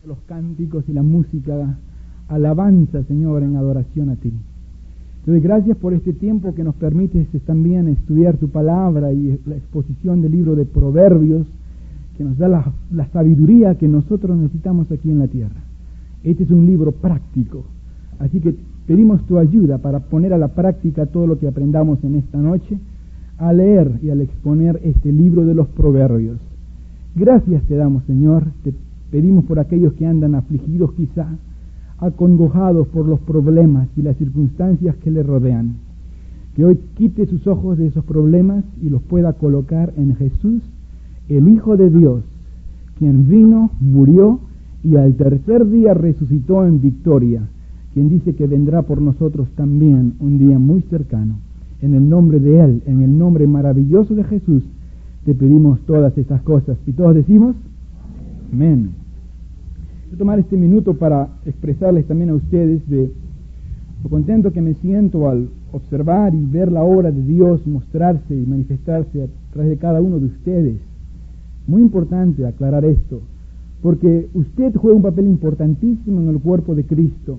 los cánticos y la música, alabanza, Señor, en adoración a ti. Te doy gracias por este tiempo que nos permites también estudiar tu palabra y la exposición del libro de Proverbios, que nos da la sabiduría que nosotros necesitamos aquí en la tierra. Este es un libro práctico, así que pedimos tu ayuda para poner a la práctica todo lo que aprendamos en esta noche, al leer y al exponer este libro de los Proverbios. Gracias te damos, Señor, te pedimos por aquellos que andan afligidos quizá, acongojados por los problemas y las circunstancias que le rodean. Que hoy quite sus ojos de esos problemas y los pueda colocar en Jesús, el Hijo de Dios, quien vino, murió y al tercer día resucitó en victoria, quien dice que vendrá por nosotros también un día muy cercano. En el nombre de Él, en el nombre maravilloso de Jesús, te pedimos todas estas cosas. Y todos decimos, amén. Quiero tomar este minuto para expresarles también a ustedes de lo contento que me siento al observar y ver la obra de Dios mostrarse y manifestarse a través de cada uno de ustedes. Muy importante aclarar esto, porque usted juega un papel importantísimo en el cuerpo de Cristo,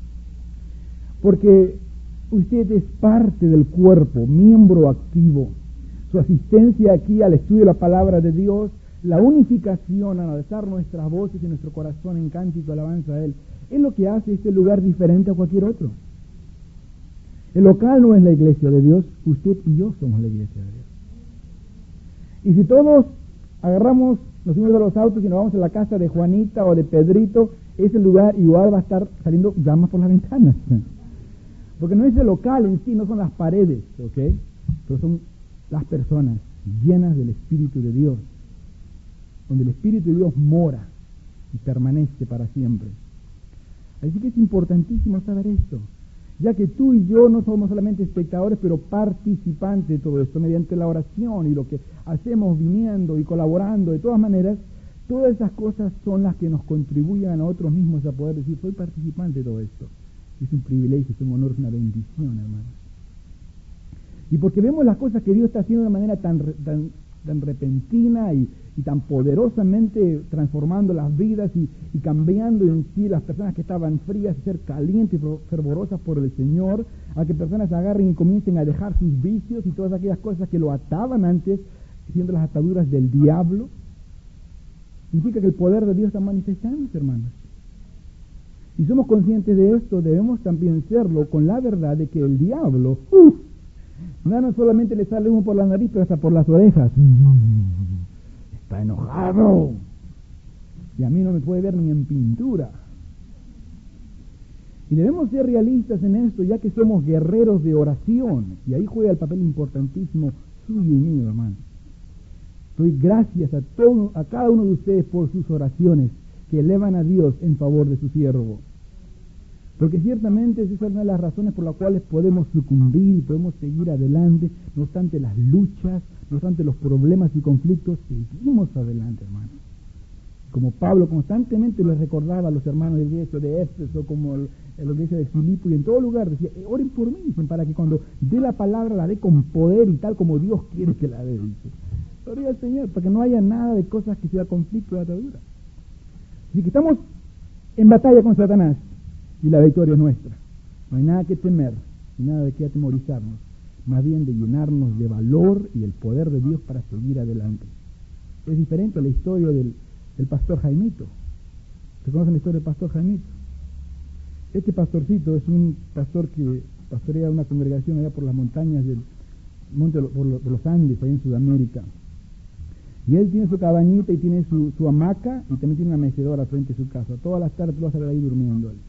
porque usted es parte del cuerpo, miembro activo. Su asistencia aquí al estudio de la palabra de Dios, la unificación al alzar nuestras voces y nuestro corazón en cántico alabanza a Él, es lo que hace este lugar diferente a cualquier otro. El local no es la iglesia de Dios, usted y yo somos la iglesia de Dios. Y si todos agarramos, nos subimos a los autos y nos vamos a la casa de Juanita o de Pedrito, ese lugar igual va a estar saliendo llamas por las ventanas. Porque no es el local en sí, no son las paredes, ¿ok? Pero son las personas llenas del Espíritu de Dios, donde el Espíritu de Dios mora y permanece para siempre. Así que es importantísimo saber esto, ya que tú y yo no somos solamente espectadores, pero participantes de todo esto, mediante la oración y lo que hacemos viniendo y colaborando. De todas maneras, todas esas cosas son las que nos contribuyen a nosotros mismos a poder decir, soy participante de todo esto. Es un privilegio, es un honor, es una bendición, hermanos. Y porque vemos las cosas que Dios está haciendo de manera tan repentina y tan poderosamente transformando las vidas y cambiando en sí las personas que estaban frías, ser calientes y fervorosas por el Señor, a que personas agarren y comiencen a dejar sus vicios y todas aquellas cosas que lo ataban antes, siendo las ataduras del diablo. Significa que el poder de Dios está manifestándose, hermanos. Y somos conscientes de esto, debemos también serlo con la verdad de que el diablo, no solamente le sale humo por la nariz, pero hasta por las orejas. Está enojado. Y a mí no me puede ver ni en pintura. Y debemos ser realistas en esto, ya que somos guerreros de oración. Y ahí juega el papel importantísimo suyo y mío, hermano. Doy gracias a cada uno de ustedes por sus oraciones que elevan a Dios en favor de su siervo. Porque ciertamente esa es una de las razones por las cuales podemos sucumbir y podemos seguir adelante, no obstante las luchas, no obstante los problemas y conflictos, seguimos adelante, hermanos. Como Pablo constantemente les recordaba a los hermanos de la iglesia de Éfeso, como en la iglesia de Filipo y en todo lugar, decía, oren por mí, para que cuando dé la palabra la dé con poder y tal como Dios quiere que la dé, dice. Gloria al Señor, para que no haya nada de cosas que sea conflicto de atadura. Así que estamos en batalla con Satanás. Y la victoria es nuestra. No hay nada que temer, ni nada de qué atemorizarnos, más bien de llenarnos de valor y el poder de Dios para seguir adelante. Es diferente a la historia del pastor Jaimito. ¿Se conocen la historia del pastor Jaimito? Este pastorcito es un pastor que pastorea una congregación allá por las montañas del monte por los Andes, allá en Sudamérica. Y él tiene su cabañita y tiene su hamaca y también tiene una mecedora frente a su casa. Todas las tardes lo va a estar ahí durmiendo él.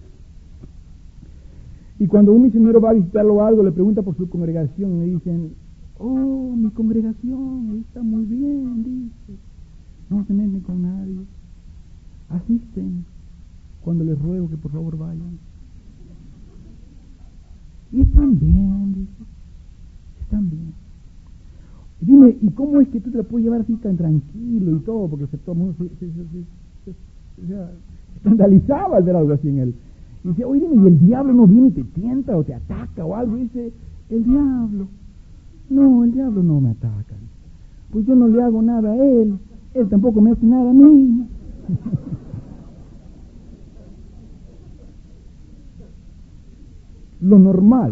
Y cuando un misionero va a visitarlo o algo, le pregunta por su congregación y le dicen, oh, mi congregación está muy bien, dice. No se meten con nadie. Asisten cuando les ruego que por favor vayan. Y están bien, dice. Están bien. Y dime, ¿y cómo es que tú te la puedes llevar así tan tranquilo y todo? Porque todo el mundo se escandalizaba al ver algo así en él. Y dice, oye, dime, ¿y el diablo no viene y te tienta o te ataca o algo? Y dice, el diablo no me ataca. Pues yo no le hago nada a él tampoco me hace nada a mí. Lo normal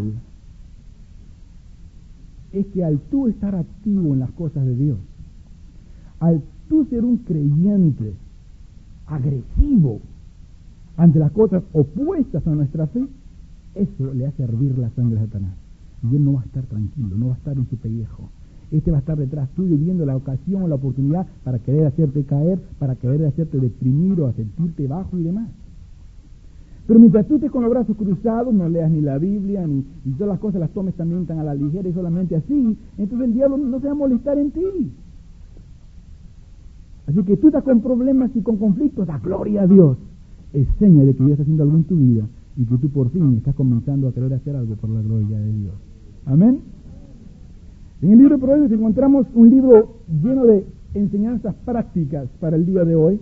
es que al tú estar activo en las cosas de Dios, al tú ser un creyente agresivo ante las cosas opuestas a nuestra fe, eso le hace hervir la sangre a Satanás. Y él no va a estar tranquilo, no va a estar en su pellejo. Este va a estar detrás tuyo viendo la ocasión o la oportunidad para querer hacerte caer, para querer hacerte deprimir o a sentirte bajo y demás. Pero mientras tú estés con los brazos cruzados, no leas ni la Biblia, y todas las cosas las tomes también tan a la ligera y solamente así, entonces el diablo no se va a molestar en ti. Así que tú estás con problemas y con conflictos, da gloria a Dios. Es señal de que Dios está haciendo algo en tu vida y que tú por fin estás comenzando a querer hacer algo por la gloria de Dios. Amén. En el libro de Proverbios encontramos un libro lleno de enseñanzas prácticas para el día de hoy.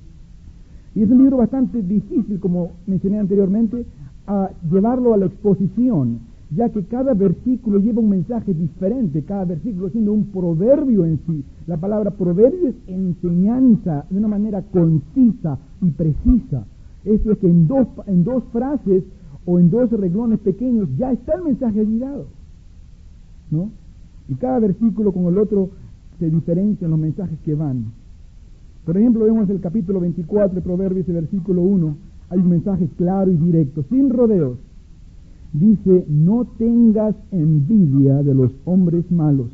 Y es un libro bastante difícil, como mencioné anteriormente, a llevarlo a la exposición, ya que cada versículo lleva un mensaje diferente, cada versículo siendo un proverbio en sí. La palabra proverbio es enseñanza de una manera concisa y precisa. Esto es que en dos frases o en dos renglones pequeños ya está el mensaje allí dado, ¿no? Y cada versículo con el otro se diferencian los mensajes que van. Por ejemplo, vemos el capítulo 24 de Proverbios, el versículo 1, hay un mensaje claro y directo, sin rodeos. Dice, no tengas envidia de los hombres malos,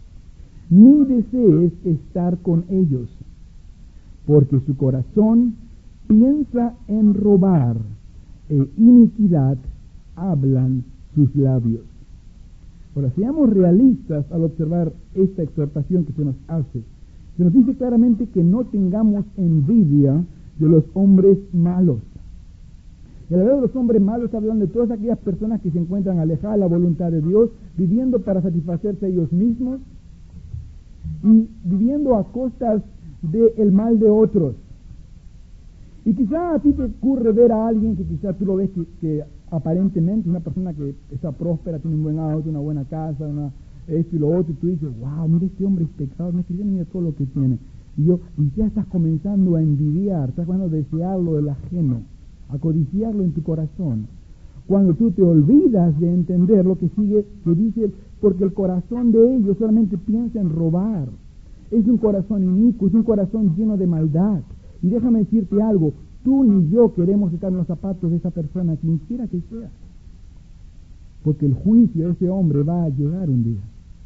ni desees estar con ellos, porque su corazón piensa en robar, e iniquidad hablan sus labios. Ahora, seamos realistas al observar esta exhortación que se nos hace. Se nos dice claramente que no tengamos envidia de los hombres malos. Y al hablar de los hombres malos está hablando de todas aquellas personas que se encuentran alejadas de la voluntad de Dios, viviendo para satisfacerse a ellos mismos y viviendo a costas del mal de otros. Y quizá a ti te ocurre ver a alguien que quizá tú lo ves que aparentemente es una persona que está próspera, tiene un buen auto, una buena casa, esto y lo otro, y tú dices, wow, mira este hombre es pecador, mira todo lo que tiene. Y ya estás comenzando a envidiar, estás comenzando a desearlo del ajeno, a codiciarlo en tu corazón. Cuando tú te olvidas de entender lo que sigue, que dice, porque el corazón de ellos solamente piensa en robar. Es un corazón inicuo, es un corazón lleno de maldad. Y déjame decirte algo, tú ni yo queremos estar en los zapatos de esa persona, quien quiera que sea. Porque el juicio de ese hombre va a llegar un día.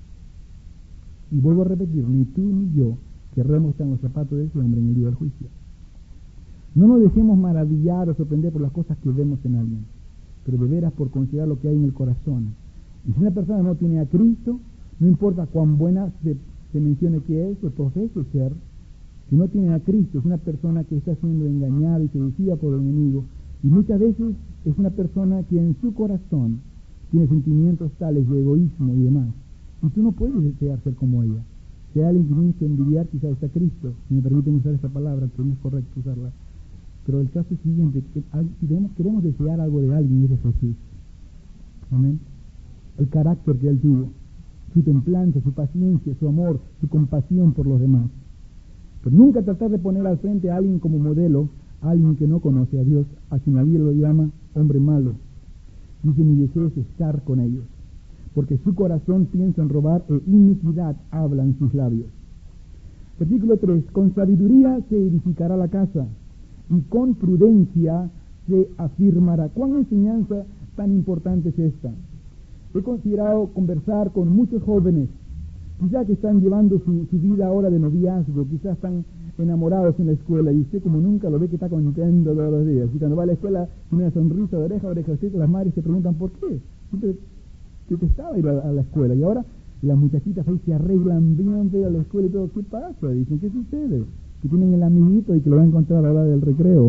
Y vuelvo a repetir, ni tú ni yo querremos estar en los zapatos de ese hombre en el día del juicio. No nos dejemos maravillar o sorprender por las cosas que vemos en alguien, pero de veras por considerar lo que hay en el corazón. Y si una persona no tiene a Cristo, no importa cuán buena se mencione que es o profese ser, si no tiene a Cristo, es una persona que está siendo engañada y seducida por el enemigo. Y muchas veces es una persona que en su corazón tiene sentimientos tales de egoísmo y demás. Y tú no puedes desear ser como ella. Si hay alguien que tienes que envidiar, quizás está Cristo. Si me permiten usar esa palabra, que no es correcto usarla. Pero el caso es siguiente, que si queremos desear algo de alguien, es de Jesús. Amén. El carácter que él tuvo, su templanza, su paciencia, su amor, su compasión por los demás. Pero nunca tratar de poner al frente a alguien como modelo, a alguien que no conoce a Dios, a quien la Biblia lo llama hombre malo. Dice, ni desees estar con ellos, porque su corazón piensa en robar e iniquidad hablan sus labios. Versículo 3, con sabiduría se edificará la casa, y con prudencia se afirmará. ¿Cuán enseñanza tan importante es esta? He considerado conversar con muchos jóvenes, quizás que están llevando su vida ahora de noviazgo, quizás están enamorados en la escuela, y usted como nunca lo ve que está contento todos los días. Y cuando va a la escuela, tiene una sonrisa de oreja a oreja. Las madres se preguntan, ¿por qué? Yo te estaba ir a la escuela, y ahora las muchachitas ahí se arreglan bien de ir a la escuela y todo. ¿Qué pasa? Dicen, ¿qué sucede? Que tienen el amiguito y que lo va a encontrar a la hora del recreo.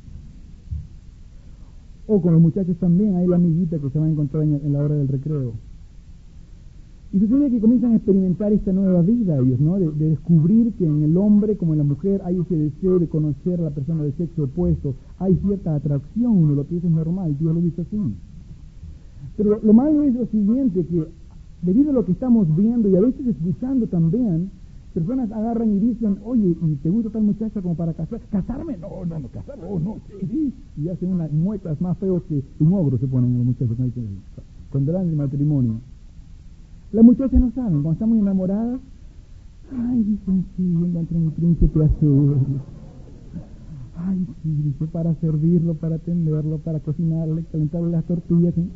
O con los muchachos también hay la amiguita que se va a encontrar en la hora del recreo. Y sucede que comienzan a experimentar esta nueva vida ellos, ¿no? De descubrir que en el hombre como en la mujer hay ese deseo de conocer a la persona del sexo opuesto. Hay cierta atracción, uno lo piensa es normal, Dios lo dice así. Pero lo malo es lo siguiente, que debido a lo que estamos viendo y a veces escuchando también, Personas agarran y dicen, oye, ¿y te gusta tal muchacha como para casarme? No, casarme, no, sí. Y hacen unas muecas más feos que un ogro se ponen los muchachos cuando hablan de matrimonio. Las muchachas no saben, cuando están muy enamoradas, ay, dicen, sí, encontré mi príncipe azul. Ay, sí, dice, para servirlo, para atenderlo, para cocinarle, calentarle las tortillas. ¿Sí?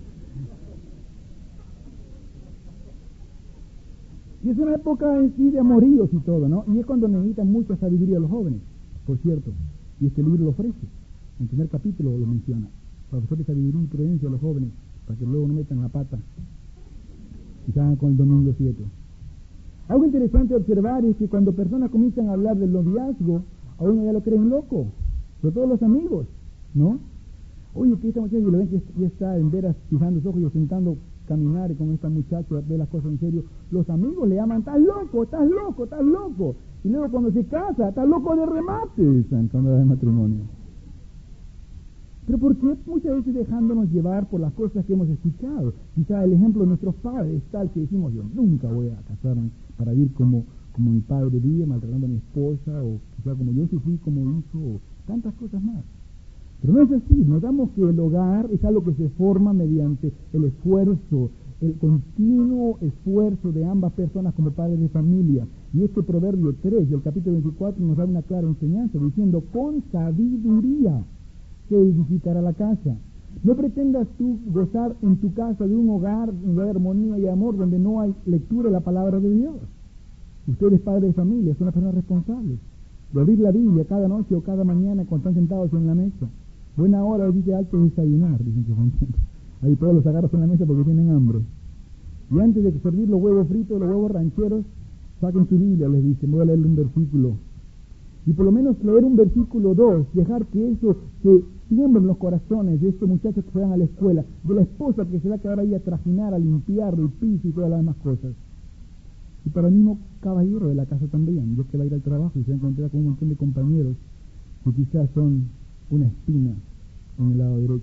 Y es una época en sí de amoríos y todo, ¿no? Y es cuando necesitan mucha sabiduría los jóvenes, por cierto. Y este libro lo ofrece. En el primer capítulo lo menciona. Profesor de sabiduría y prudencia a los jóvenes, para que luego no metan la pata. Y salgan con el domingo 7. Algo interesante de observar es que cuando personas comienzan a hablar del noviazgo, a uno ya lo creen loco. Sobre todo los amigos, ¿no? Oye, que esta muchacha, y lo ven que ya está en veras fijando sus ojos y ostentando caminar con esta muchacha, ve las cosas en serio. Los amigos le llaman, estás loco, estás loco, estás loco. Y luego cuando se casa, estás loco de remate, dicen, cuando da el matrimonio. Pero ¿por qué muchas veces dejándonos llevar por las cosas que hemos escuchado? Quizá el ejemplo de nuestros padres tal que decimos, yo nunca voy a casarme para vivir como mi padre vive, maltratando a mi esposa, o quizá como yo sufrí como hijo, o tantas cosas más. Pero no es así, notamos que el hogar es algo que se forma mediante el esfuerzo, el continuo esfuerzo de ambas personas como padres de familia. Y este proverbio 3 del capítulo 24 nos da una clara enseñanza, diciendo, con sabiduría se edificará la casa. No pretendas tú gozar en tu casa de un hogar de armonía y amor donde no hay lectura de la palabra de Dios. Usted es padre de familia, es una persona responsable de abrir la Biblia cada noche o cada mañana cuando están sentados en la mesa. Buena hora, dice, antes de desayunar, dicen que son. Ahí todos los agarros en la mesa porque tienen hambre. Y antes de servir los huevos fritos, los huevos rancheros, saquen su Biblia, les dice, voy a leerle un versículo. Y por lo menos leer un versículo 2, dejar que eso se siembre en los corazones de estos muchachos que se van a la escuela, de la esposa que se va a quedar ahí a trajinar, a limpiar el piso y todas las demás cosas. Y para el mismo caballero de la casa también, yo que va a ir al trabajo y se va a encontrar con un montón de compañeros que quizás son una espina en el lado derecho.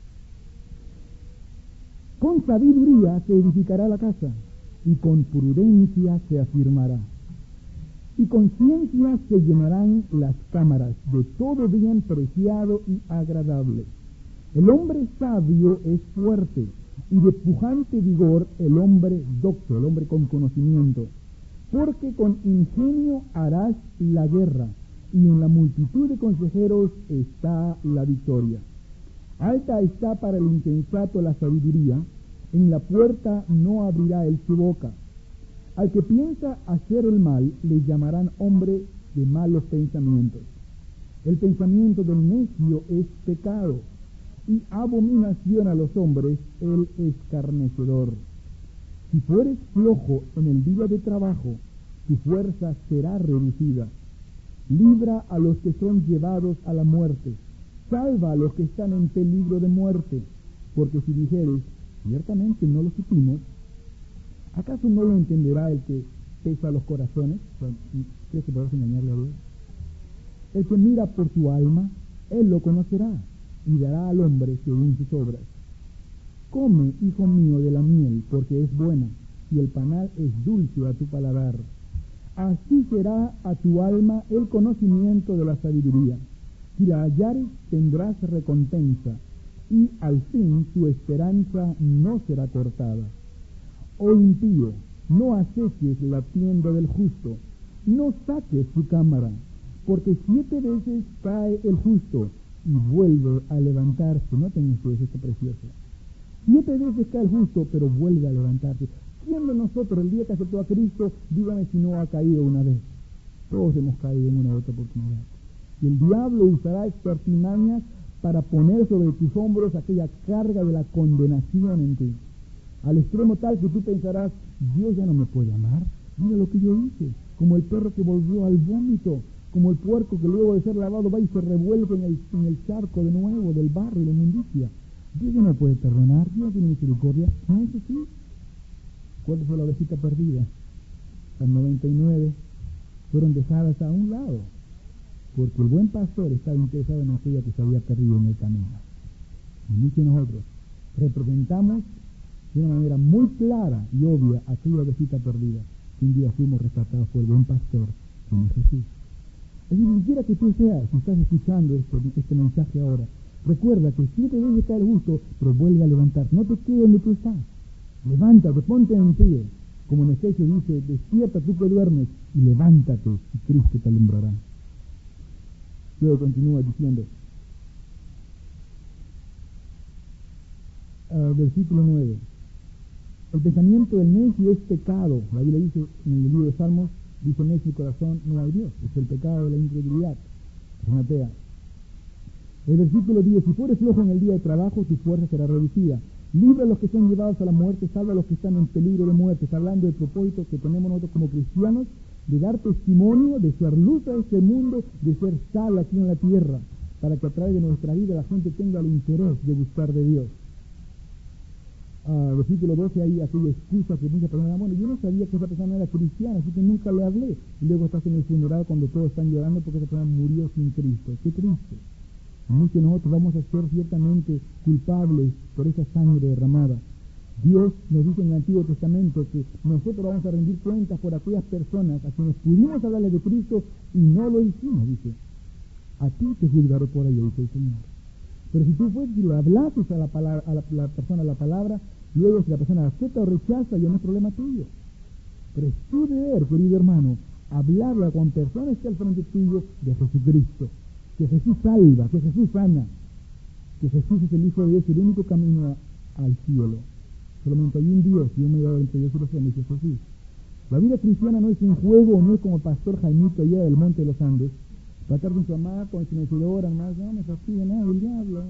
Con sabiduría se edificará la casa y con prudencia se afirmará. Y con ciencia se llenarán las cámaras de todo bien preciado y agradable. El hombre sabio es fuerte, y de pujante vigor el hombre docto, el hombre con conocimiento. Porque con ingenio harás la guerra, y en la multitud de consejeros está la victoria. Alta está para el insensato la sabiduría, en la puerta no abrirá él su boca. Al que piensa hacer el mal, le llamarán hombre de malos pensamientos. El pensamiento del necio es pecado, y abominación a los hombres el escarnecedor. Si fueres flojo en el día de trabajo, tu fuerza será reducida. Libra a los que son llevados a la muerte, salva a los que están en peligro de muerte, porque si dijeres, ciertamente no lo supimos, ¿acaso no lo entenderá el que pesa los corazones? ¿Crees que podrás engañarle a Dios? El que mira por tu alma, él lo conocerá, y dará al hombre según sus obras. Come, hijo mío, de la miel, porque es buena, y el panal es dulce a tu paladar. Así será a tu alma el conocimiento de la sabiduría. Si la hallares, tendrás recompensa, y al fin tu esperanza no será cortada. Oh impío, no aceches la tienda del justo, no saques su cámara, porque 7 veces cae el justo y vuelve a levantarse. Noten ustedes esto precioso. 7 veces cae el justo, pero vuelve a levantarse. ¿Quién de nosotros el día que aceptó a Cristo, dígame si no ha caído una vez? Todos hemos caído en una u otra oportunidad. Y el diablo usará estas artimañas para poner sobre tus hombros aquella carga de la condenación en ti. Al extremo tal que tú pensarás, Dios ya no me puede amar. Mira lo que yo hice. Como el perro que volvió al vómito, como el puerco que luego de ser lavado va y se revuelve en el charco de nuevo del barro y la inmundicia. Dios ya no puede perdonar, Dios no tiene misericordia. No es así. ¿Cuál fue la ovejita perdida? Las 99 fueron dejadas a un lado, porque el buen pastor estaba interesado en aquella que se había perdido en el camino. Y muchos de nosotros representamos de una manera muy clara y obvia aquella ovejita perdida. que un día fuimos rescatados por el buen pastor, como Jesús. Así que donde quiera que tú seas, si estás escuchando este mensaje ahora, recuerda que 7 veces cae el justo, pero vuelve a levantar. No te quedes donde tú estás. Levántate, ponte en pie. Como en Efesios dice, despierta tú que duermes y levántate y Cristo te alumbrará. Luego continúa diciendo, versículo 9. El pensamiento del necio es pecado. La Biblia dice en el libro de Salmos, dice necio el corazón, no hay Dios. Es el pecado de la incredulidad. Persona atea. El versículo 10, si fueres flojo en el día de trabajo, tu fuerza será reducida. Libra a los que son llevados a la muerte, salva a los que están en peligro de muerte. Está hablando del propósito que tenemos nosotros como cristianos, de dar testimonio, de ser luz a este mundo, de ser sal aquí en la tierra, para que a través de nuestra vida la gente tenga el interés de buscar de Dios. Versículo 12, hay aquella excusa que muchas personas, bueno, yo no sabía que esa persona era cristiana, así que nunca le hablé. Y luego estás en el funeral cuando todos están llorando porque esa persona murió sin Cristo. ¡Qué triste! Muchos de nosotros vamos a ser ciertamente culpables por esa sangre derramada. Dios nos dice en el Antiguo Testamento que nosotros vamos a rendir cuentas por aquellas personas a quienes pudimos hablarles de Cristo y no lo hicimos, dice. A ti te juzgaré por ello, dice el Señor. Pero si tú fueres y le hablases a la persona la palabra, luego si la persona acepta o rechaza, ya no es problema tuyo. Pero es tu deber, querido hermano, hablarle con personas que al frente tuyo de Jesucristo. Que Jesús salva, que Jesús sana, que Jesús es el Hijo de Dios y el único camino al cielo. Solamente hay un Dios y un mediador entre Dios y los hombres, Jesús. La vida cristiana no es un juego, no es como el pastor Jaimito allá del Monte de los Andes, para estar con su amada, con su mecedora, más, no me fastidia nada, el diablo.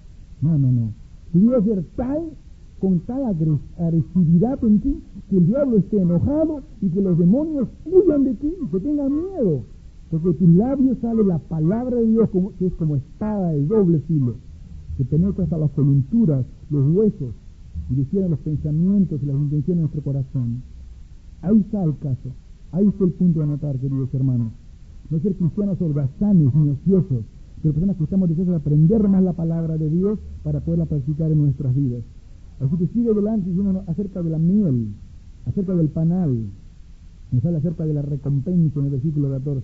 No. Tu vida debe ser con tal agresividad en ti, que el diablo esté enojado y que los demonios huyan de ti, que tengan miedo. Porque de tus labios sale la palabra de Dios, que es como espada de doble filo, que penetra hasta las coyunturas, los huesos, y diciendo los pensamientos y las intenciones de nuestro corazón. Ahí está el caso, ahí está el punto de anotar, queridos hermanos. No ser cristianos holgazanes ni ociosos, pero personas que estamos deseosos de aprender más la palabra de Dios para poderla practicar en nuestras vidas. Así que sigue adelante diciéndonos acerca de la miel, acerca del panal, nos habla acerca de la recompensa en el versículo 14.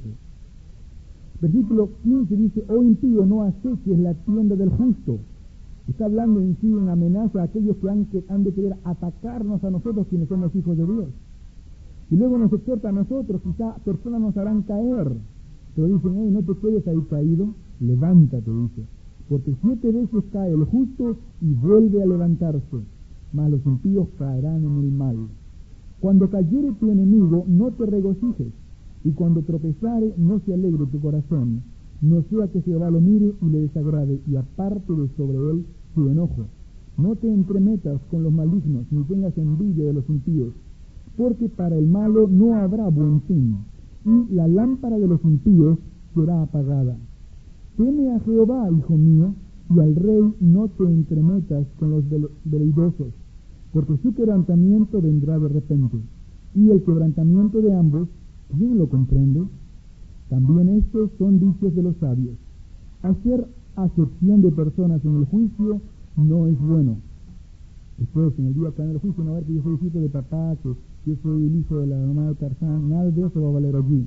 Versículo 15 dice, oh impío, no aceches la tienda del justo. Está hablando en sí en amenaza a aquellos que han de querer atacarnos a nosotros quienes somos hijos de Dios. Y luego nos exhorta a nosotros, quizá personas nos harán caer, pero dicen, hey, no te quedes ahí caído, levántate, dice, porque 7 veces cae el justo y vuelve a levantarse, mas los impíos caerán en el mal. Cuando cayere tu enemigo, no te regocijes, y cuando tropezare, no se alegre tu corazón, no sea que Jehová lo mire y le desagrade, y aparte de sobre él su enojo. No te entremetas con los malignos, ni tengas envidia de los impíos, porque para el malo no habrá buen fin, y la lámpara de los impíos será apagada. Teme a Jehová, hijo mío, y al rey no te entremetas con los veleidosos, porque su quebrantamiento vendrá de repente, y el quebrantamiento de ambos, ¿quién lo comprende? También estos son dichos de los sabios. Hacer acepción de personas en el juicio no es bueno. Después, en el día que en el juicio, no va a ver que yo soy hijo de papá, que yo soy el hijo de la mamá de Tarzán, nada de eso va a valer allí.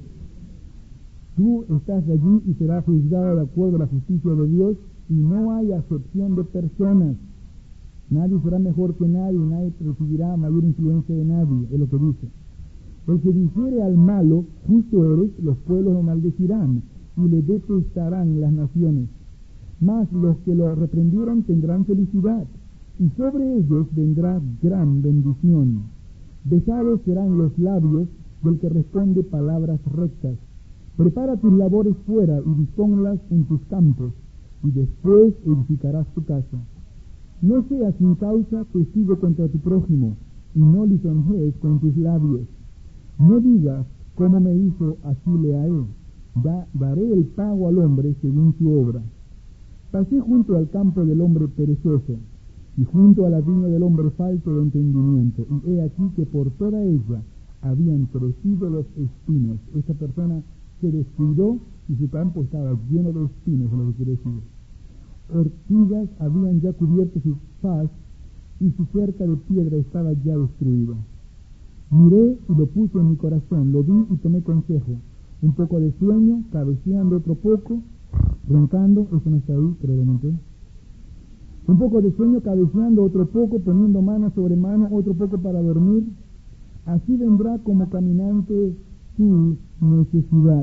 Tú estás allí y serás juzgado de acuerdo a la justicia de Dios, y no hay acepción de personas. Nadie será mejor que nadie, nadie recibirá mayor influencia de nadie, es lo que dice. El que dijere al malo, justo eres, los pueblos lo maldecirán, y le detestarán las naciones. Mas los que lo reprendieron tendrán felicidad, y sobre ellos vendrá gran bendición. Besados serán los labios del que responde palabras rectas. Prepara tus labores fuera y dispónlas en tus campos, y después edificarás tu casa. No seas sin causa testigo contra tu prójimo, y no lisonjees con tus labios. No digas, como me hizo, así le haré. Daré el pago al hombre según su obra. Pasé junto al campo del hombre perezoso, y junto a la viña del hombre falto de entendimiento, y he aquí que por toda ella habían crecido los espinos. Esta persona se descuidó y su campo estaba lleno de espinos, en lo que quiere decir. Ortigas habían ya cubierto su faz, y su cerca de piedra estaba ya destruida. Miré y lo puse en mi corazón, lo vi y tomé consejo. Un poco de sueño, cabeceando otro poco, roncando, eso no está ahí, pero lo noté. Un poco de sueño, cabeceando otro poco, poniendo mano sobre mano, otro poco para dormir. Así vendrá como caminante tu necesidad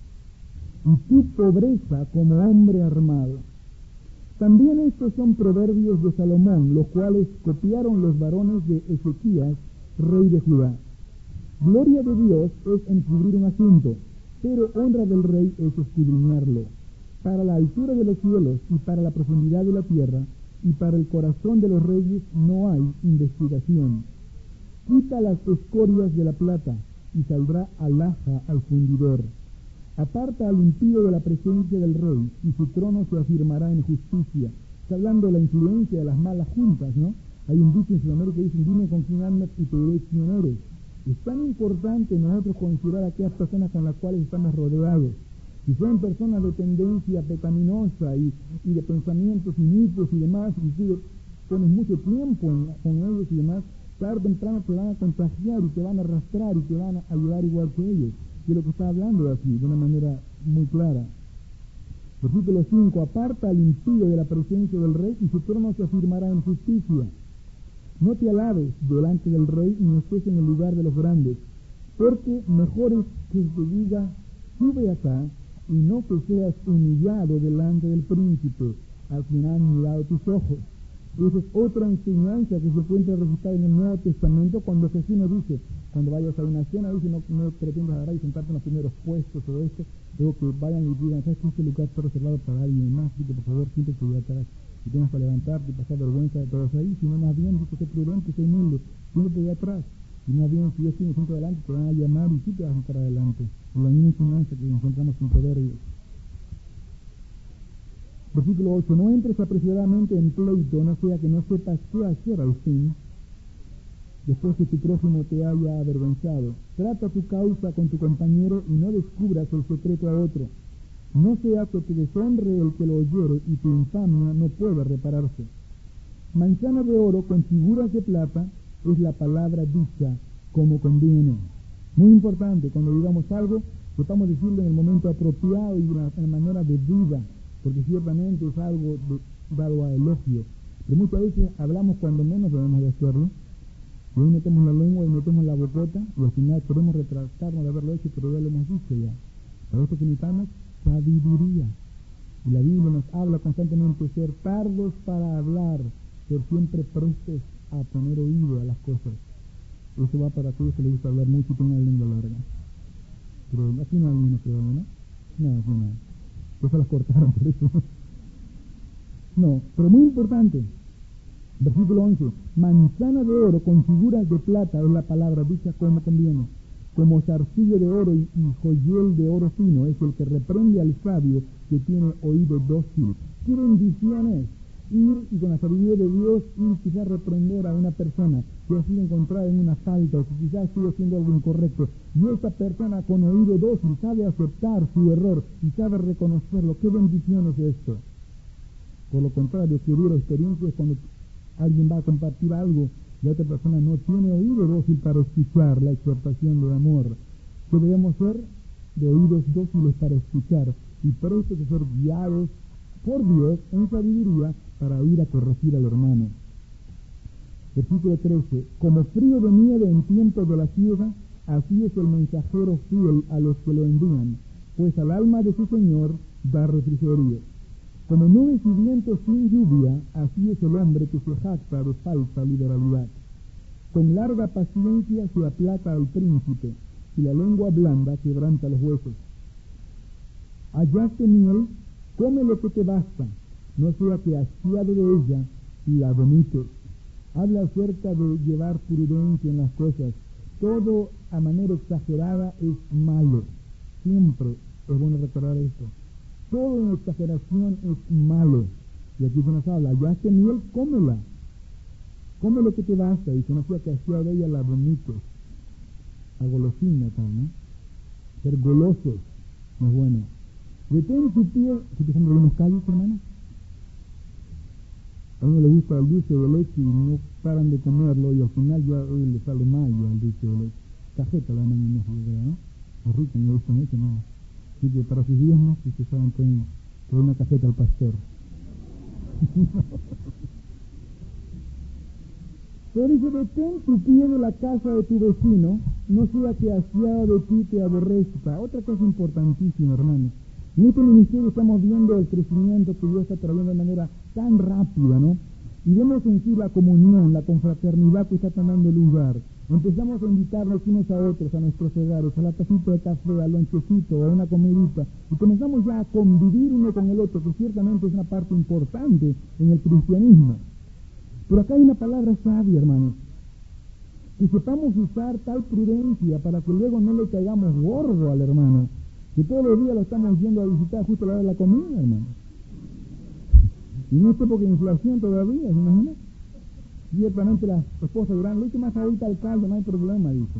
y tu pobreza como hombre armado. También estos son proverbios de Salomón, los cuales copiaron los varones de Ezequías, rey de Judá. Gloria de Dios es encubrir un asunto, pero honra del rey es escudriñarlo. Para la altura de los cielos y para la profundidad de la tierra y para el corazón de los reyes no hay investigación. Quita las escorias de la plata y saldrá alhaja al fundidor. Aparta al impío de la presencia del rey y su trono se afirmará en justicia. Está hablando de la influencia de las malas juntas, ¿no? Hay un dicho en Sudamérica que dice, dime con quién andas y te diré quién eres. Es tan importante nosotros considerar a aquellas personas con las cuales estamos rodeados. Si son personas de tendencia pecaminosa y de pensamientos inicuos y demás, y tú pones mucho tiempo con ellos y demás, tarde o temprano te van a contagiar y te van a arrastrar y te van a ayudar igual que ellos. Y es lo que está hablando de aquí, de una manera muy clara. Versículo 5, aparta al impío de la presencia del rey y su trono se afirmará en justicia. No te alabes delante del rey ni estés en el lugar de los grandes, porque mejor es que te diga, sube acá, y no que seas humillado delante del príncipe, al final han mirado tus ojos. Esa es otra enseñanza que se encuentra registrada en el Nuevo Testamento cuando Jesús nos dice, cuando vayas a una cena, dice, no pretendas agarrar y sentarte en los primeros puestos o esto, luego que vayan y digan, ¿sabes que este lugar está reservado para alguien más? Así que por favor, siéntate allá atrás. Si tienes para levantarte y pasar vergüenza de todos ahí, si no más bien, dice, sé prudente, sé humilde, siéntate allá atrás. Si más bien, si yo estoy siento adelante, te van a llamar y sí te vas a sentar adelante. Es la misma enseñanza que encontramos en Proverbios. Versículo 8, no entres apresuradamente en pleito, no sea que no sepas qué hacer al fin, después que tu prójimo te haya avergonzado. Trata tu causa con tu compañero y no descubras el secreto a otro. No sea que te deshonre el que lo oyere y tu infamia no pueda repararse. Manzana de oro con figuras de plata es la palabra dicha como conviene. Muy importante, cuando digamos algo, sepamos decirlo en el momento apropiado y de una manera debida, porque ciertamente es algo dado a elogio. Pero muchas veces hablamos cuando menos debemos de hacerlo, y ahí metemos la lengua y metemos la bocota, y al final podemos retractarnos de haberlo hecho, pero ya lo hemos dicho ya. Para esto que necesitamos sabiduría. Y la Biblia nos habla constantemente, ser tardos para hablar, ser siempre prestos a poner oído a las cosas. Eso va para aquellos que les gusta hablar mucho y tienen la lengua larga. Pero aquí no hay uno, creo, ¿no? No, aquí no hay. Pues se las cortaron por eso. No, pero muy importante. Versículo 11. Manzana de oro con figuras de plata es la palabra dicha como conviene. Como zarcillo de oro y joyel de oro fino es el que reprende al sabio que tiene oído dócil. ¿Qué bendición es ir y con la sabiduría de Dios ir quizás reprender a una persona que ha sido encontrada en una falta o que quizás estuvo haciendo algo incorrecto? Y esa persona con oído dócil sabe aceptar su error y sabe reconocerlo. ¿Qué bendición es esto? Por lo contrario, que hubiera experiencias cuando alguien va a compartir algo, la otra persona no tiene oído dócil para escuchar la exhortación de amor. Que debemos ser de oídos dóciles para escuchar y prestos a ser guiados por Dios en sabiduría para ir a corregir al hermano. Versículo 13. Como frío de nieve en tiempos de la siega, así es el mensajero fiel a los que lo envían, pues al alma de su Señor da refrigerio. Como nubes y vientos sin lluvia, así es el hombre que se jacta de falsa liberalidad. Con larga paciencia se aplaca al príncipe, y la lengua blanda quebranta los huesos. Hallaste miel, come lo que te basta, no sea que hastiado de ella la vomites. Habla acerca de llevar prudencia en las cosas. Todo a manera exagerada es malo. Siempre es bueno recordar esto. Todo en exageración es malo. Y aquí se nos habla, hallaste miel, cómela. Come lo que te basta, y que no sea que hastiado de ella la vomites. A golosina tal, ¿no? Ser golosos no es bueno. Detén tu pie. ¿Estoy pensando en unos callos, hermano? A uno le gusta el dulce de leche y no paran de comerlo y al final ya le sale mal ya el dulce de leche. Cajeta la llaman en México, ¿no? Es rica, no le gusta mucho, ¿no? Así que para sus diezmos, si se saben, traen una cajeta al pastor. Pero dice, detén tu pie de la casa de tu vecino, no sea que asiado de ti te aborrezca. Otra cosa importantísima, hermanos. En este ministerio estamos viendo el crecimiento que Dios está trayendo de manera tan rápida, ¿no? Y vemos en sí la comunión, la confraternidad que está tomando lugar. Empezamos a invitarnos unos a otros, a nuestros hogares, a la tacita de café, al lonchecito, a una comidita, y comenzamos ya a convivir uno con el otro, que ciertamente es una parte importante en el cristianismo. Pero acá hay una palabra sabia, hermanos, que sepamos usar tal prudencia para que luego no le caigamos gordo al hermano, que todos los días lo estamos yendo a visitar justo a la hora de la comida, hermano. Y en esta época de inflación todavía, ¿se imagina? Ciertamente las esposas dirán, lo hice más ahorita al caldo, no hay problema, dice.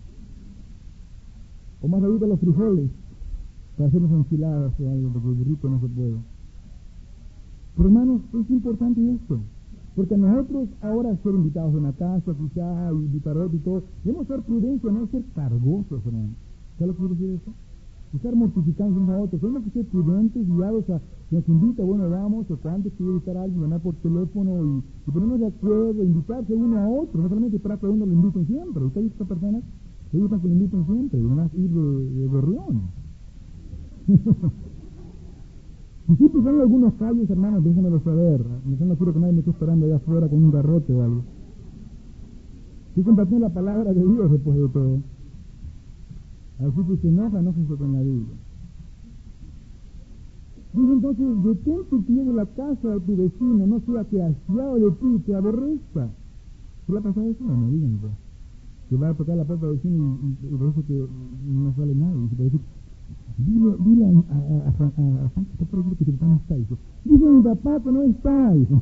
O más ahorita los frijoles, para hacernos enchiladas o algo, porque el burrito no se puede. Pero hermanos, es importante esto. Porque nosotros ahora ser invitados a una casa, quizá, y invitar a otro y todo, debemos ser prudentes, no ser cargosos, hermano. ¿Sabes lo que quiere decir eso? Estar mortificando unos a otros. Tenemos que ser prudentes, guiados a, si nos invita, bueno, vamos, o cuando quiere invitar a alguien, llamar por teléfono y ponernos de acuerdo, invitarse uno a otro, no solamente para que a uno lo inviten siempre. ¿Usted ha visto a personas que gustan que lo inviten siempre? Y van a ir de gorrión. Si sí pisan algunos callos, hermanos, déjenmelo saber. No quiero que nadie me esté esperando allá afuera con un garrote o algo. Sí compartiendo la palabra de Dios después de todo. Así que se enoja, no se con la Biblia. Dice entonces, detén tu pie de la casa de tu vecino, no sea que asiado de ti te aborrezca. ¿Qué le ha pasado eso? No, díganme pues. Que va a tocar la puerta del vecino y por eso que no sale nada. Y se puede decir, dile a Frank que está por aquí que tu papá no está. Dice mi papá que no está. Dice.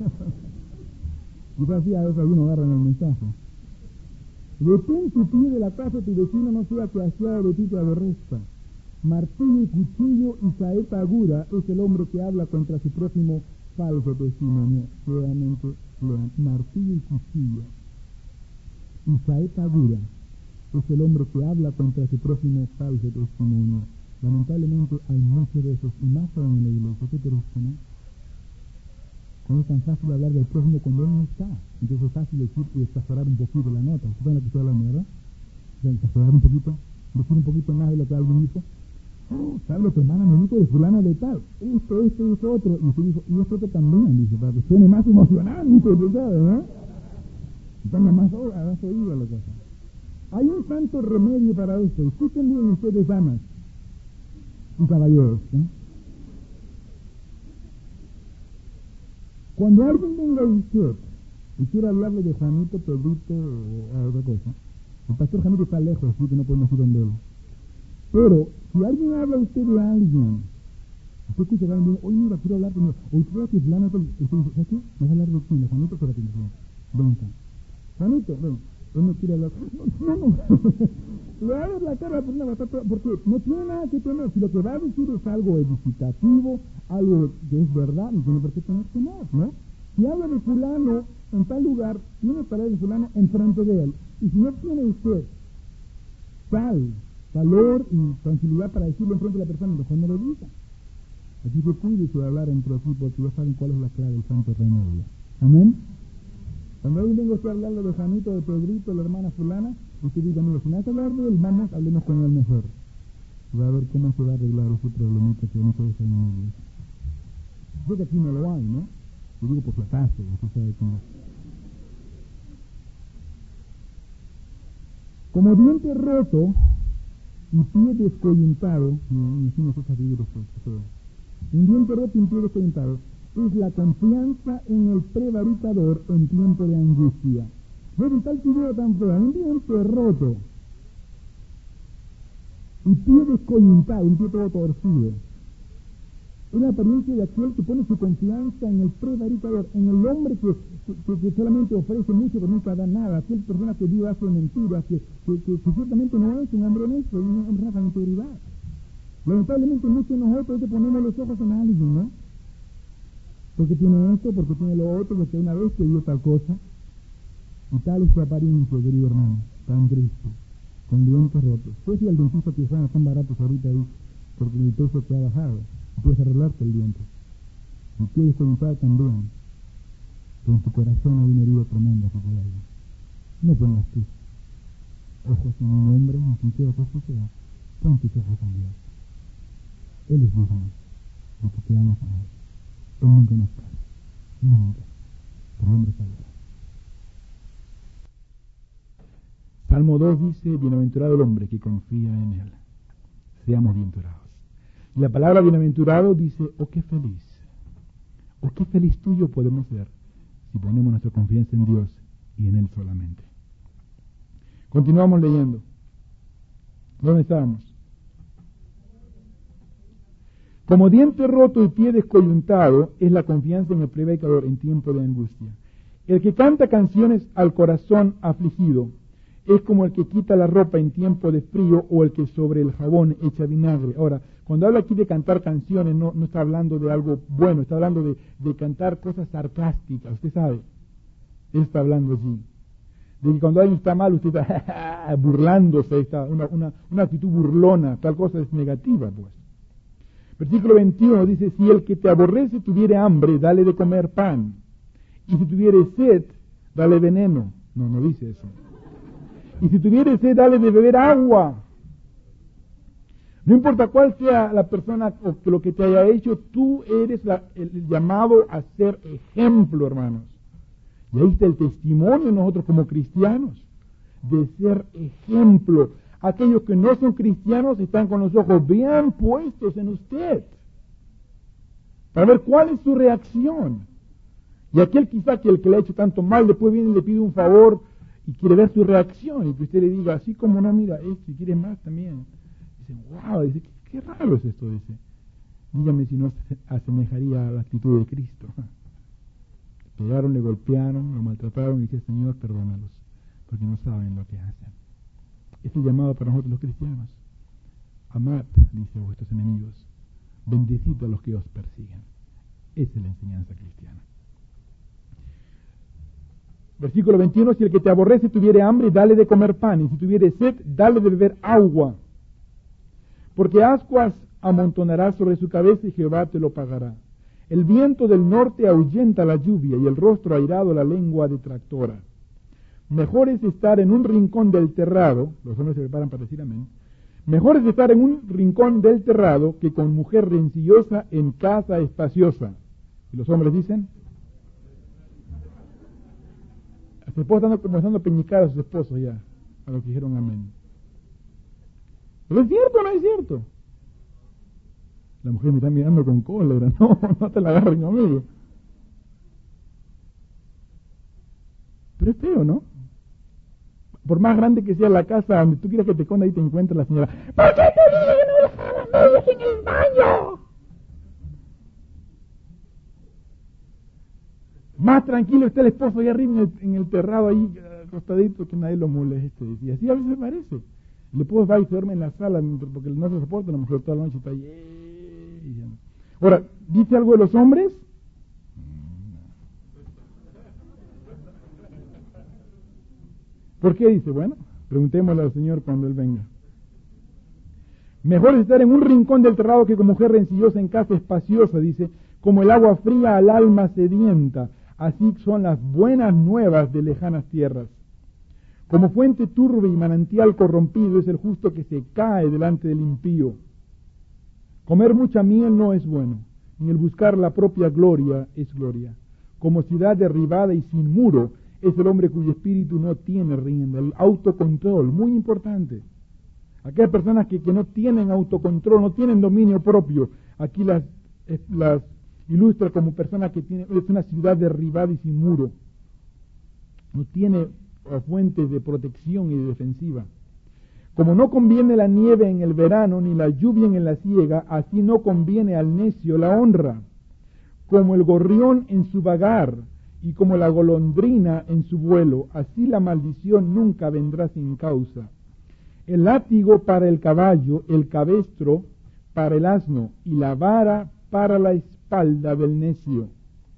Y así a veces algunos agarran el mensaje. Detén tu pie de la casa de tu vecino, no sea que asiado de ti te aborrezca. Martillo y cuchillo y saeta aguda es el hombre que habla contra su prójimo falso testimonio. Realmente lean, martillo y cuchillo y saeta aguda es el hombre que habla contra su prójimo falso testimonio. Lamentablemente hay muchos de esos, y más aún en la iglesia. ¿Qué triste, no? No es tan fácil hablar del prójimo cuando él no está. Entonces es fácil decir y exagerar un poquito la nota. ¿Ustedes saben lo que estoy hablando, verdad? Exagerar un poquito, decir un poquito más de lo que alguien dijo. Oh, ¿sabes? Tu hermana me dijo de fulano de tal. Esto y otro. Y se dijo, y esto otro también, dice, para que suene más emocionante, ¿sabes? ¿No? Entonces más has oído la cosa. Hay un santo remedio para esto. Escuchen bien ustedes, damas y caballeros, ¿no? Cuando alguien venga a usted y quiera hablarle de Juanito, Pedrito o otra cosa, el pastor Juanito está lejos, así que no podemos ir donde él. Pero, si alguien habla a usted de alguien, usted escucha que alguien dice, oye, mira, quiero hablar conmigo, oye, quiero que fulano, usted dice, ¿sabes qué? ¿Me vas a hablar de quién? ¿De Juanito? Espérate, ven acá. Juanito, ven, él no quiere hablar. No. Le abres la cara a la persona, porque no tiene nada que temer. Si lo que va a decir es algo edificativo, algo que es verdad, no tiene por qué tener temor, ¿no? Si habla de fulano en tal lugar, tiene para el fulano enfrente de él. Y si no tiene usted tal valor y tranquilidad para decirlo enfrente de la persona, mejor no lo diga. Así que cuídese de hablar entre sí, porque ya saben cuál es la clave del santo remedio. Amén. Cuando alguien venga usted a hablarle de Juanito, de Pedrito, la hermana fulana, usted diga, mira, si me vas a hablar de él, vamos, hablemos con él mejor. Va a ver cómo se va a arreglar ese problemita que no puede ser en la iglesia. Yo que aquí no lo hay, ¿no? Lo digo por si acaso, usted sabe cómo es. Como diente roto y pie descoyuntado, un diente roto y un pie descoyuntado, es la confianza en el prevaricador en tiempo de angustia. Miren, tal figura tan fea, un diente roto y pie descoyuntado, un pie todo torcido. Es la apariencia de aquel que pone su confianza en el prevaricador, en el hombre que solamente ofrece mucho pero nunca da nada, aquel persona que vive hace mentiras, que ciertamente no es un hombre honesto, es un hombre con integridad. Lamentablemente muchos de nosotros ponemos los ojos en alguien, ¿no? Porque tiene esto, porque tiene lo otro, porque una vez te dio tal cosa. Y tal es su apariencia, querido hermano, tan triste, con dientes rotos. Puedes ir al dentista Tijuana, están baratos ahorita ahí, porque el peso te ha bajado. Puedes arreglarte el diente. Y quieres comenzar también. Pero en tu corazón hay una herida tremenda que puede ir. No pongas tus ojos en un hombre, ni quien quiera que eso sea. Pon tus ojos en Dios. Él es digno de que quedamos con Él. Él nunca nos cae. Nunca. Por el hombre salvará. Salmo 2 dice, bienaventurado el hombre que confía en Él. Seamos bienaventurados. Y la palabra bienaventurado dice, oh qué feliz. Oh qué feliz tuyo podemos ser si ponemos nuestra confianza en Dios y en Él solamente. Continuamos leyendo. ¿Dónde estábamos? Como diente roto y pie descoyuntado es la confianza en el predicador en tiempo de angustia. El que canta canciones al corazón afligido es como el que quita la ropa en tiempo de frío o el que sobre el jabón echa vinagre. Ahora, cuando habla aquí de cantar canciones, no está hablando de algo bueno, está hablando de cantar cosas sarcásticas, usted sabe. Él está hablando allí. De que cuando alguien está mal, usted está burlándose, está una actitud burlona, tal cosa es negativa, pues. Versículo 21 dice, si el que te aborrece tuviere hambre, dale de comer pan. Y si tuviere sed, dale veneno. No dice eso. Y si tuviere sed, dale de beber agua. No importa cuál sea la persona o lo que te haya hecho, tú eres el llamado a ser ejemplo, hermanos. Y ahí está el testimonio de nosotros como cristianos, de ser ejemplo. Aquellos que no son cristianos están con los ojos bien puestos en usted, para ver cuál es su reacción. Y aquel quizá que el que le ha hecho tanto mal, después viene y le pide un favor y quiere ver su reacción, y que usted le diga, así como no, mira, si quiere más también. Dice, wow, dice, qué raro es esto, dice. Dígame si no se asemejaría a la actitud de Cristo. Le pegaron, le golpearon, lo maltrataron, y dice, Señor, perdónalos, porque no saben lo que hacen. Es el llamado para nosotros los cristianos. Amad, dice, a vuestros enemigos, bendecid a los que os persiguen. Esa es la enseñanza cristiana. Versículo 21, si el que te aborrece tuviere hambre, dale de comer pan, y si tuviere sed, dale de beber agua. Porque ascuas amontonarás sobre su cabeza y Jehová te lo pagará. El viento del norte ahuyenta la lluvia y el rostro airado la lengua detractora. Mejor es estar en un rincón del terrado, los hombres se preparan para decir amén, mejor es estar en un rincón del terrado que con mujer rencillosa en casa espaciosa. ¿Y los hombres dicen? Se están comenzando a peñicar a sus esposos ya, a los que dijeron amén. ¿Pero es cierto o no es cierto? La mujer me está mirando con cólera. No te la agarren conmigo. Pero es feo, ¿no? Por más grande que sea la casa donde tú quieras que te esconda, ahí te encuentra la señora. ¿Por qué te dije que no dejara las medias en el baño? Más tranquilo está el esposo ahí arriba en el terrado, ahí acostadito, que nadie lo moleste. Y así a veces parece. El esposo va y se duerme en la sala porque no se soporta, la mujer toda la noche está ahí. Ahora, ¿dice algo de los hombres? ¿Por qué dice? Bueno, preguntémosle al Señor cuando Él venga. Mejor es estar en un rincón del terrado que con mujer rencillosa en casa espaciosa, dice, como el agua fría al alma sedienta, así son las buenas nuevas de lejanas tierras. Como fuente turbia y manantial corrompido es el justo que se cae delante del impío. Comer mucha miel no es bueno, ni el buscar la propia gloria es gloria. Como ciudad derribada y sin muro es el hombre cuyo espíritu no tiene rienda. El autocontrol, muy importante. Aquellas personas que no tienen autocontrol, no tienen dominio propio, aquí las ilustra como personas que tienen, es una ciudad derribada y sin muro. No tiene fuentes de protección y de defensiva. Como no conviene la nieve en el verano, ni la lluvia en la siega, así no conviene al necio la honra. Como el gorrión en su vagar, y como la golondrina en su vuelo, así la maldición nunca vendrá sin causa. El látigo para el caballo, el cabestro para el asno, y la vara para la espalda del necio.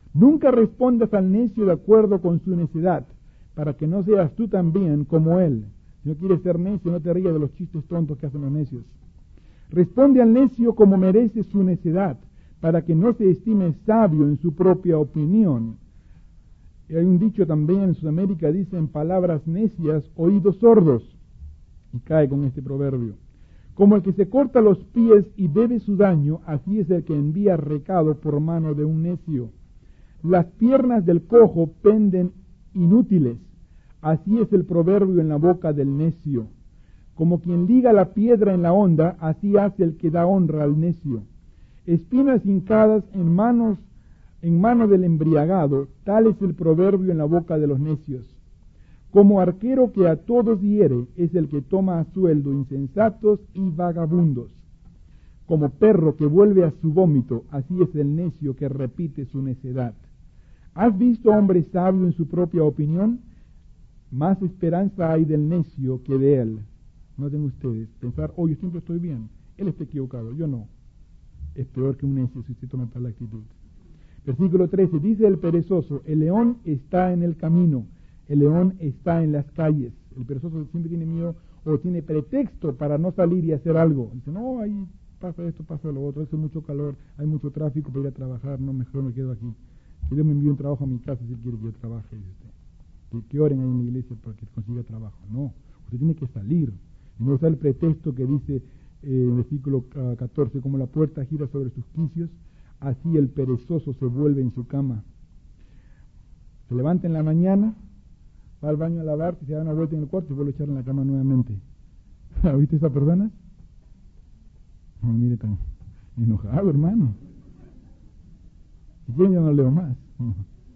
Nunca respondas al necio de acuerdo con su necedad, para que no seas tú también como él. Si no quieres ser necio, no te rías de los chistes tontos que hacen los necios. Responde al necio como merece su necedad, para que no se estime sabio en su propia opinión. Y hay un dicho también en Sudamérica, dicen palabras necias, oídos sordos. Y cae con este proverbio. Como el que se corta los pies y bebe su daño, así es el que envía recado por mano de un necio. Las piernas del cojo penden inútiles, así es el proverbio en la boca del necio. Como quien liga la piedra en la honda, así hace el que da honra al necio. Espinas hincadas en mano del embriagado, tal es el proverbio en la boca de los necios. Como arquero que a todos hiere, es el que toma a sueldo insensatos y vagabundos. Como perro que vuelve a su vómito, así es el necio que repite su necedad. ¿Has visto hombre sabio en su propia opinión? Más esperanza hay del necio que de él. Noten ustedes, pensar, yo siempre estoy bien, él está equivocado, yo no. Es peor que un necio si usted toma tal actitud. Versículo 13, dice el perezoso, el león está en el camino, el león está en las calles. El perezoso siempre tiene miedo o tiene pretexto para no salir y hacer algo. Dice, no, ahí pasa esto, pasa lo otro, hace mucho calor, hay mucho tráfico para ir a trabajar, no, mejor me quedo aquí. Que Dios me envíe un trabajo a mi casa si quiere que yo trabaje. Que oren ahí en la iglesia para que consiga trabajo. No, usted tiene que salir. Y no usar el pretexto que dice en el versículo 14, como la puerta gira sobre sus quicios, así el perezoso se vuelve en su cama. Se levanta en la mañana, va al baño a lavarse, se da una vuelta en el cuarto y vuelve a echar en la cama nuevamente. ¿Viste esa persona? No, mire tan enojado, hermano. Si quieren yo no leo más. No.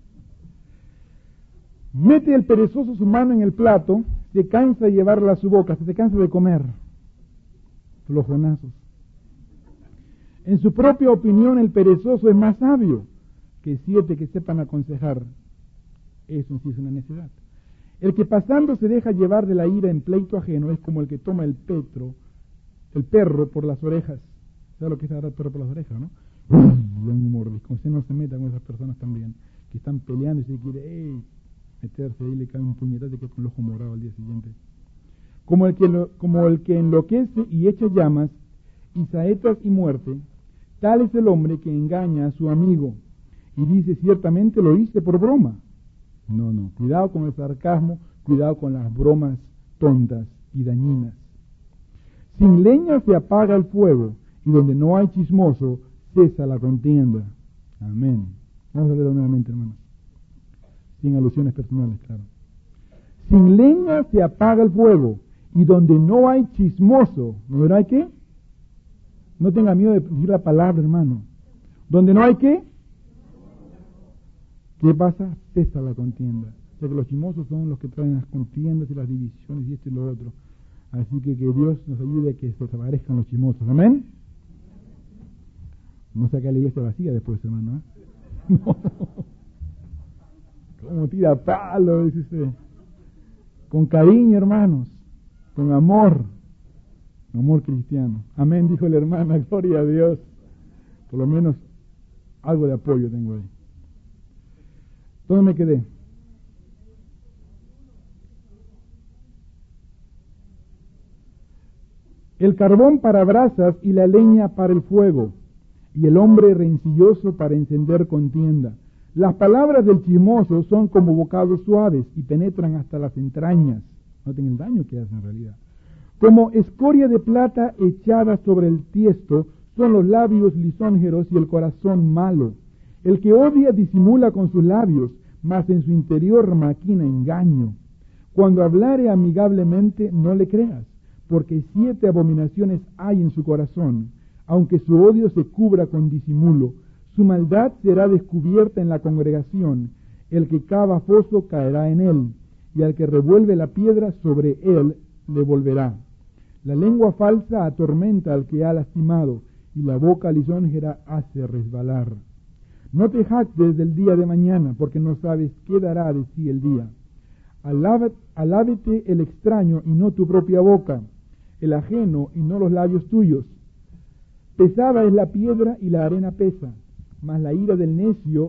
Mete el perezoso su mano en el plato, se cansa de llevarla a su boca, se cansa de comer. Flojonazos. En su propia opinión, el perezoso es más sabio que 7 que sepan aconsejar. Eso sí es una necedad. El que pasando se deja llevar de la ira en pleito ajeno es como el que toma el perro por las orejas. ¿Sabe lo que es agarrar el perro por las orejas, no? Buen humor. Como usted no se meta con esas personas también, que están peleando y se quiere meterse ahí, le cae un puñetazo y queda con el ojo morado al día siguiente. Como el que enloquece y echa llamas, y saetas y muerte, tal es el hombre que engaña a su amigo, y dice, ciertamente lo hice por broma. No, cuidado con el sarcasmo, cuidado con las bromas tontas y dañinas. Sin leña se apaga el fuego, y donde no hay chismoso, cesa la contienda. Amén. Vamos a leerlo nuevamente, hermanos. Sin alusiones personales, claro. Sin leña se apaga el fuego, y donde no hay chismoso, ¿no hay qué? No tenga miedo de decir la palabra, hermano. Donde no hay qué? ¿Qué pasa? Cesa la contienda. O sea que los chismosos son los que traen las contiendas y las divisiones y esto y lo otro. Así que Dios nos ayude a que se desaparezcan los chismosos. ¿Amén? No saque la iglesia vacía después, hermano. No. Como tira palo, dice usted. Con cariño, hermanos. Con amor. Amor cristiano. Amén, dijo la hermana. Gloria a Dios. Por lo menos algo de apoyo tengo ahí. ¿Dónde me quedé? El carbón para brasas y la leña para el fuego, y el hombre rencilloso para encender contienda. Las palabras del chismoso son como bocados suaves y penetran hasta las entrañas. Noten el daño que hacen en realidad. Como escoria de plata echada sobre el tiesto son los labios lisonjeros y el corazón malo. El que odia disimula con sus labios, mas en su interior maquina engaño. Cuando hablare amigablemente, no le creas, porque 7 abominaciones hay en su corazón, aunque su odio se cubra con disimulo. Su maldad será descubierta en la congregación, el que cava foso caerá en él, y al que revuelve la piedra sobre él le volverá. La lengua falsa atormenta al que ha lastimado, y la boca lisonjera hace resbalar. No te jactes del día de mañana, porque no sabes qué dará de sí el día. Alábete el extraño y no tu propia boca, el ajeno y no los labios tuyos. Pesada es la piedra y la arena pesa, mas la ira del necio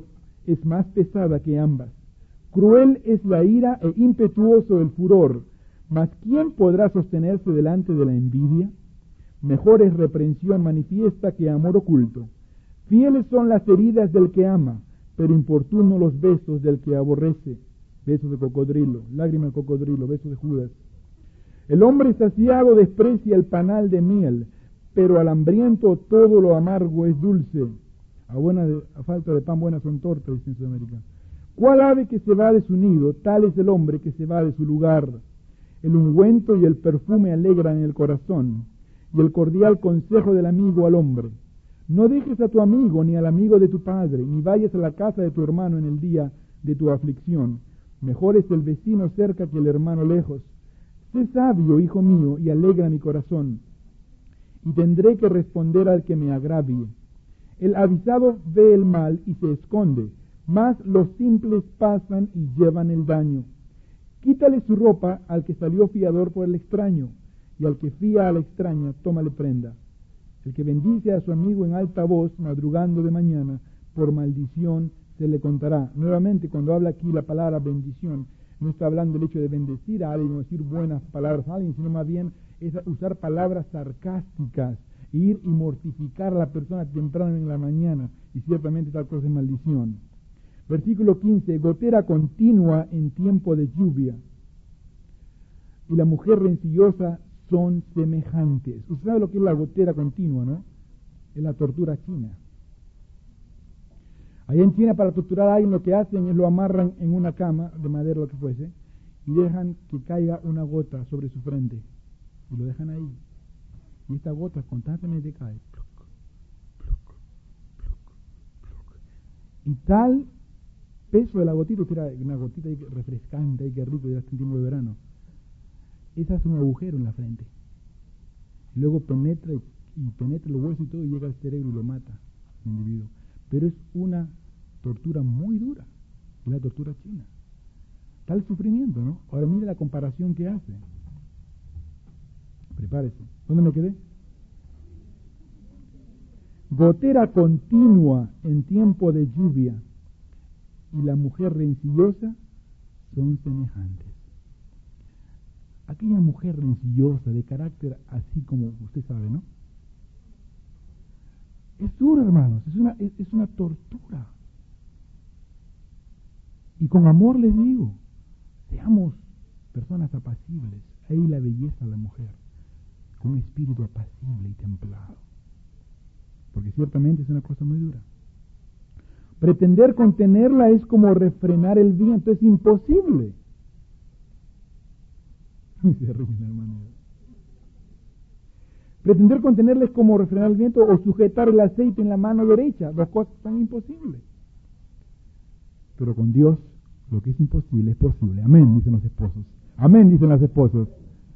es más pesada que ambas. Cruel es la ira e impetuoso el furor, mas ¿quién podrá sostenerse delante de la envidia? Mejor es reprensión manifiesta que amor oculto. Fieles son las heridas del que ama, pero importunos los besos del que aborrece. Besos de cocodrilo, lágrima de cocodrilo, besos de Judas. El hombre saciado desprecia el panal de miel, pero al hambriento todo lo amargo es dulce. A falta de pan buenas son tortas, dice en Sudamérica. ¿Cuál ave que se va de su nido? Tal es el hombre que se va de su lugar. El ungüento y el perfume alegran el corazón, y el cordial consejo del amigo al hombre. No dejes a tu amigo ni al amigo de tu padre, ni vayas a la casa de tu hermano en el día de tu aflicción. Mejor es el vecino cerca que el hermano lejos. Sé sabio, hijo mío, y alegra mi corazón, y tendré que responder al que me agravie. El avisado ve el mal y se esconde, mas los simples pasan y llevan el daño. Quítale su ropa al que salió fiador por el extraño, y al que fía a la extraña, tómale prenda. El que bendice a su amigo en alta voz, madrugando de mañana, por maldición se le contará. Nuevamente, cuando habla aquí la palabra bendición, no está hablando del hecho de bendecir a alguien o decir buenas palabras a alguien, sino más bien es usar palabras sarcásticas, ir y mortificar a la persona temprano en la mañana, y ciertamente tal cosa es maldición. Versículo 15, gotera continua en tiempo de lluvia, y la mujer rencillosa son semejantes. Usted sabe lo que es la gotera continua, ¿no? Es la tortura china. Allá en China, para torturar a alguien, lo que hacen es lo amarran en una cama de madera, lo que fuese, y dejan que caiga una gota sobre su frente, y lo dejan ahí. Y esta gota constantemente cae. Pluc, pluc, pluc, pluc. Y tal peso de la gotita, que era una gotita refrescante, y que rico, ya en tiempo de verano. Esa hace un agujero en la frente. Y luego penetra los huesos y todo, y llega al cerebro y lo mata al individuo. Pero es una tortura muy dura, es la tortura china. Tal sufrimiento, ¿no? Ahora mire la comparación que hace. Prepárese. ¿Dónde me quedé? Gotera continua en tiempo de lluvia, y la mujer rencillosa son semejantes. Aquella mujer rencillosa, de carácter así como usted sabe, ¿no? Es duro, hermanos, es una tortura. Y con amor les digo, seamos personas apacibles. Ahí la belleza de la mujer, con un espíritu apacible y templado. Porque ciertamente es una cosa muy dura. Pretender contenerla es como refrenar el viento, es imposible. Se ríen, hermano. Pretender contenerla es como refrenar el viento o sujetar el aceite en la mano derecha. Las cosas son imposibles. Pero con Dios, lo que es imposible es posible. Amén, dicen los esposos. Amén, dicen las esposas.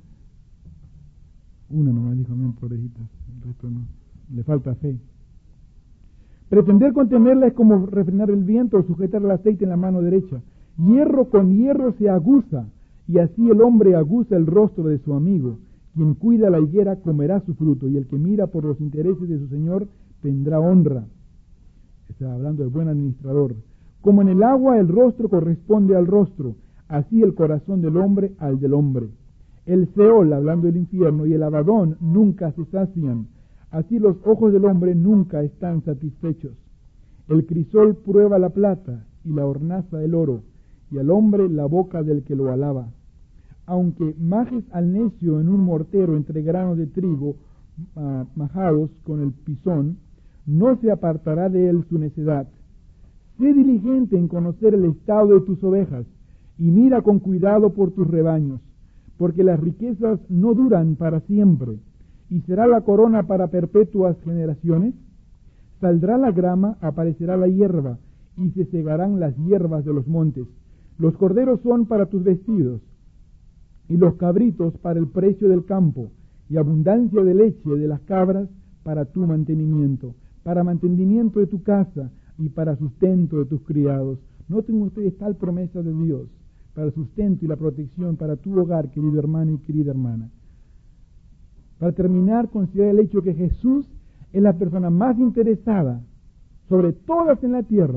Una nomás dijo amén, pobrecita. El resto no. Le falta fe. Pretender contenerla es como refrenar el viento o sujetar el aceite en la mano derecha. Hierro con hierro se aguza, y así el hombre aguza el rostro de su amigo. Quien cuida la higuera comerá su fruto, y el que mira por los intereses de su señor tendrá honra. Está hablando del buen administrador. Como en el agua el rostro corresponde al rostro, así el corazón del hombre al del hombre. El Seol, hablando del infierno, y el Abadón nunca se sacian. Así los ojos del hombre nunca están satisfechos. El crisol prueba la plata, y la hornaza el oro, y al hombre la boca del que lo alaba. Aunque majes al necio en un mortero entre granos de trigo majados con el pisón, no se apartará de él su necedad. Sé diligente en conocer el estado de tus ovejas, y mira con cuidado por tus rebaños, porque las riquezas no duran para siempre, y será la corona para perpetuas generaciones. Saldrá la grama, aparecerá la hierba, y se segarán las hierbas de los montes. Los corderos son para tus vestidos, y los cabritos para el precio del campo, y abundancia de leche de las cabras para tu mantenimiento, para mantenimiento de tu casa y para sustento de tus criados. Noten ustedes tal promesa de Dios, para el sustento y la protección para tu hogar, querido hermano y querida hermana. Para terminar, considerar el hecho que Jesús es la persona más interesada sobre todas en la tierra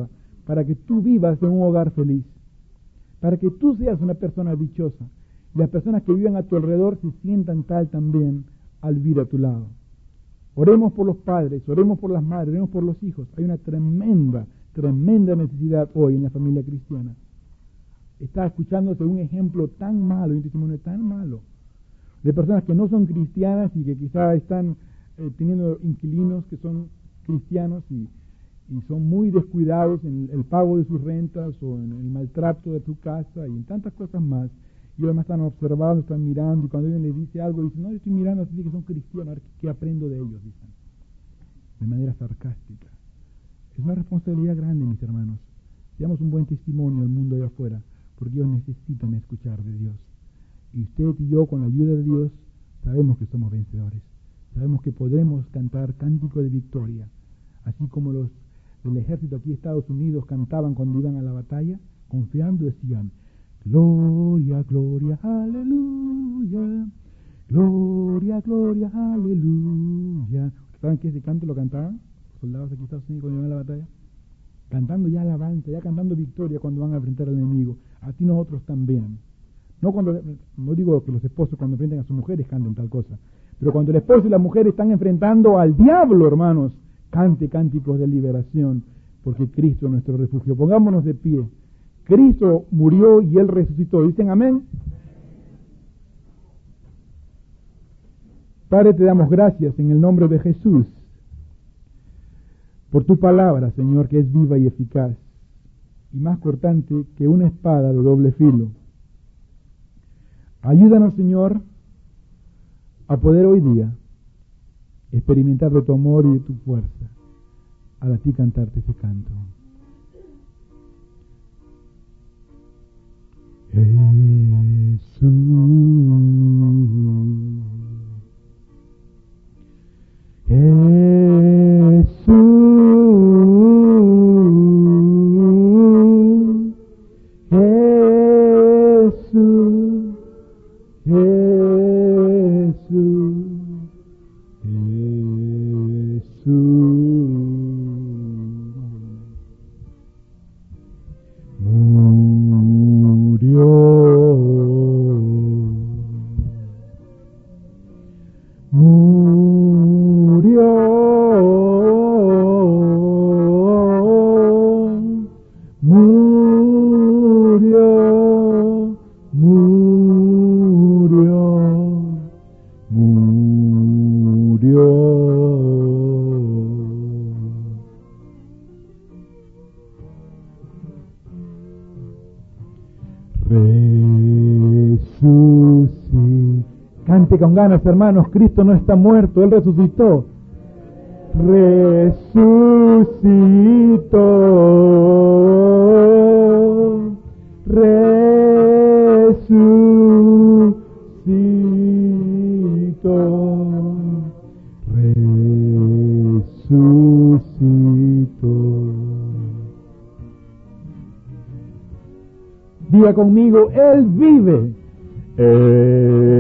para que tú vivas en un hogar feliz, para que tú seas una persona dichosa y las personas que viven a tu alrededor se sientan tal también al vivir a tu lado. Oremos por los padres, oremos por las madres, oremos por los hijos. Hay una tremenda necesidad hoy en la familia cristiana. Está escuchándose un ejemplo tan malo, un testimonio tan malo, de personas que no son cristianas y que quizá están teniendo inquilinos que son cristianos y son muy descuidados en el pago de sus rentas o en el maltrato de su casa y en tantas cosas más. Y además están observando, están mirando, y cuando alguien les dice algo, dicen, no, yo estoy mirando así que son cristianos, a ver qué aprendo de ellos, dicen, de manera sarcástica. Es una responsabilidad grande, mis hermanos. Seamos un buen testimonio al mundo allá afuera, porque ellos necesitan escuchar de Dios. Y usted y yo, con la ayuda de Dios, sabemos que somos vencedores. Sabemos que podremos cantar cántico de victoria, así como los del ejército aquí de Estados Unidos cantaban cuando iban a la batalla, confiando, decían, gloria, gloria, aleluya, gloria, gloria, aleluya. ¿Saben que ese canto lo cantaban los soldados aquí de Estados Unidos cuando iban a la batalla? Cantando ya alabanza, ya cantando victoria cuando van a enfrentar al enemigo. Así nosotros también. No digo que los esposos cuando enfrentan a sus mujeres canten tal cosa, pero cuando el esposo y la mujer están enfrentando al diablo, hermanos, cante cánticos de liberación, porque Cristo es nuestro refugio. Pongámonos de pie. Cristo murió y Él resucitó. ¿Dicen amén? Padre, te damos gracias en el nombre de Jesús por tu palabra, Señor, que es viva y eficaz, y más cortante que una espada de doble filo. Ayúdanos, Señor, a poder hoy día experimentar de tu amor y de tu fuerza, al a ti cantarte ese canto. Jesús, Cante con ganas, hermanos, Cristo no está muerto, Él resucitó. Resucitó, resucitó. Diga conmigo, Él vive.